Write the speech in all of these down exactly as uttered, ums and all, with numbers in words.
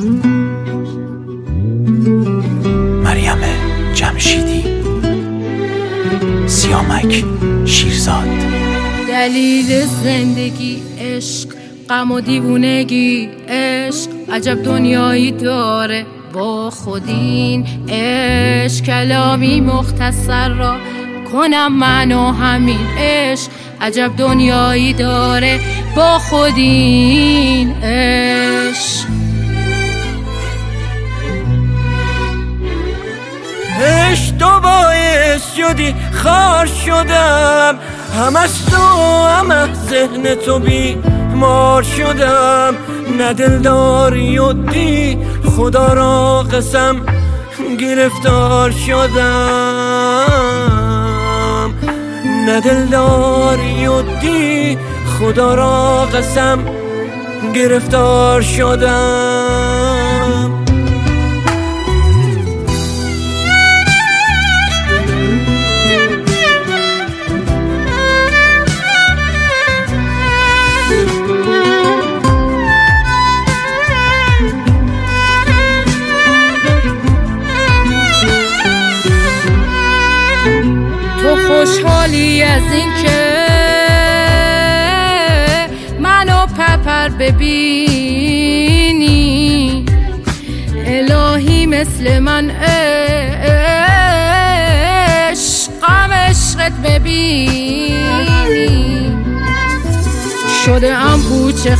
مریم جمشیدی، سیامک شیرزاد. دلیل زندگی عشق، غم و دیوونگی عشق، عجب دنیایی داره با خودین عشق. کلامی مختصر را کنم من و همین عشق، عجب دنیایی داره با خودین عشق. عشق تو باعث شدی خار شدم، هم از تو هم از ذهن تو بیمار شدم. نه دلداری و دی خدا را قسم گرفتار شدم. نه دلداری و دی خدا را قسم گرفتار شدم. خوشحالی از این که منو پپر ببینی، الهی مثل من عشقم عشقت ببینی. شده ام کوچه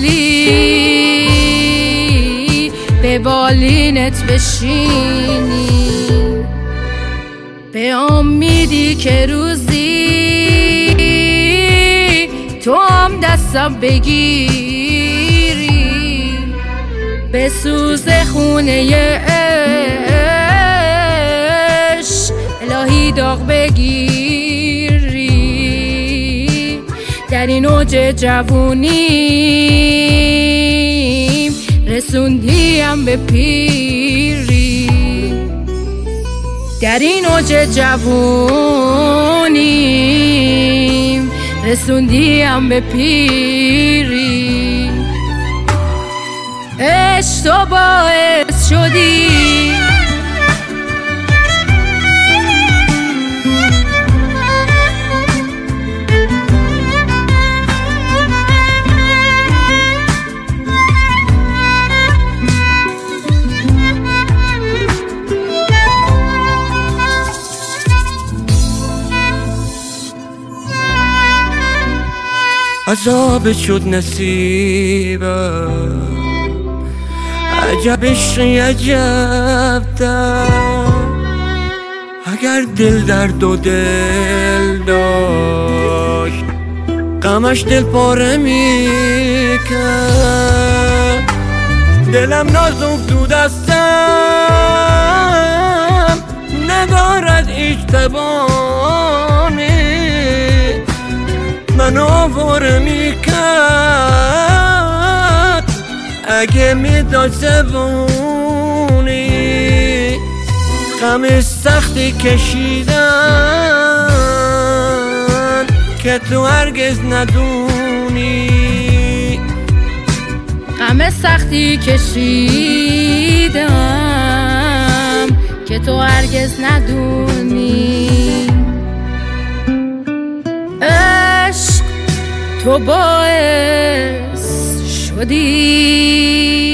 خالی به بالینت بشینی، به امیدی که روزی تو هم دستم بگیری، به سوز خونه عشق الهی داغ بگیری. در این اوج جوونیم رسوندیم به پیری، در این اوج جوونیم رسوندیم به پیری. عشق تو باعث شدی عذاب شد نصیبم، عجب عشقی عجب در. اگر دل درد و دل داشت غمش دل پاره میکرد. دلم نازک تو دستم ندارد هیچ توانی، منو آواره میکرد اگه میداشت زبونی. غم سختی کشیدن که تو هرگز ندونی. غم سختی کشیدم که تو هرگز ندونی. عشق تو باعث شدی